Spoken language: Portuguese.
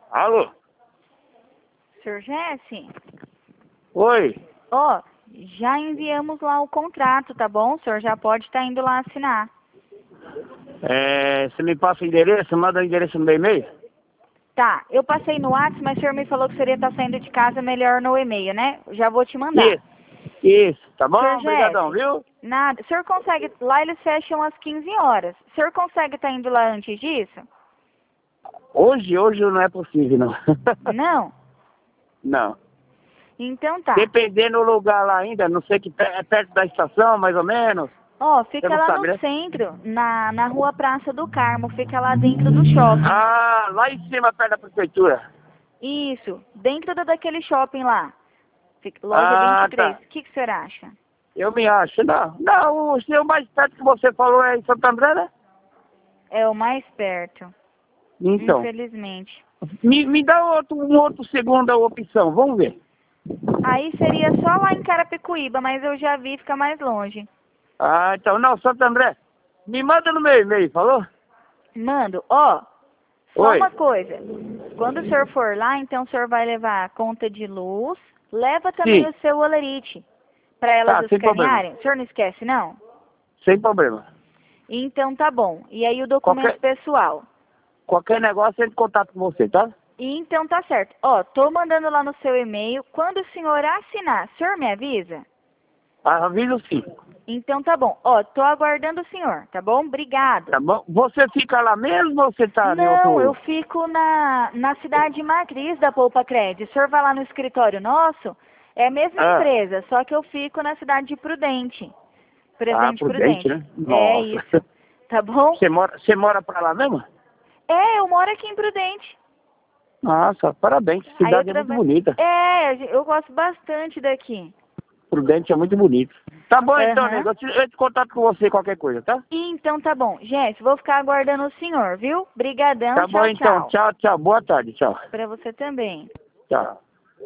Alô? Senhor Jesse? Oi? Ó, já enviamos lá o contrato, tá bom? O senhor já pode estar indo lá assinar. Você me passa o endereço? Manda o endereço no meu e-mail? Tá, eu passei no WhatsApp, mas o senhor me falou que seria estar saindo de casa melhor no e-mail, né? Já vou te mandar. Isso. Tá bom? Senhor Obrigadão, Jesse, viu? nada. O senhor consegue... Lá eles fecham às 15 horas. O senhor consegue estar indo lá antes disso? Hoje não é possível, não. Não? Não. Então tá. Dependendo do lugar lá ainda, não sei que é perto da estação, mais ou menos. Ó, Você fica não lá sabe, no né? centro, na rua Praça do Carmo, fica lá dentro do shopping. Ah, lá em cima, perto da prefeitura. Isso, dentro daquele shopping lá. Loja Ah, 23. tá. O que o senhor acha? Eu me acho. Não, o seu mais perto que você falou é em Santo André, né? É o mais perto, Então, infelizmente. me dá uma outra segunda opção, vamos ver. Aí seria só lá em Carapicuíba, mas eu já vi, fica mais longe. Ah, então, não, Santo André. Me manda no meu e-mail, falou? Mando, ó, só Oi. uma coisa. Quando o senhor for lá, então o senhor vai levar a conta de luz, leva também Sim, o seu olerite, para elas tá, sem problema. escanearem. O senhor não esquece, não? Sem problema. Então tá bom. E aí o documento Qualquer, pessoal. qualquer negócio, eu entro em contato com você, tá? E então tá certo. Ó, tô mandando lá no seu e-mail. Quando o senhor assinar, o senhor me avisa? Aviso sim. Então tá bom. Ó, tô aguardando o senhor, tá bom? Obrigado. Tá bom? Você fica lá mesmo ou você tá em Não, eu outro... fico na cidade matriz da Poupa Cred. O senhor vai lá no escritório nosso, é a mesma Ah, empresa, só que eu fico na cidade de Prudente. Presente Prudente, Prudente. né? É Nossa. isso. Tá bom? Você mora pra lá mesmo? É, eu moro aqui em Prudente. Nossa, parabéns. Aí eu Cidade é muito trabalho. bonita. É, eu gosto bastante daqui. Prudente é muito bonito. Tá bom então, Aham. nego. Eu entro em contato com você qualquer coisa, tá? Então tá bom. Jess, vou ficar aguardando o senhor, viu? Brigadão, Tá bom tchau, então. tchau. Tchau, tchau. Boa tarde. Tchau. Pra você também. Tchau.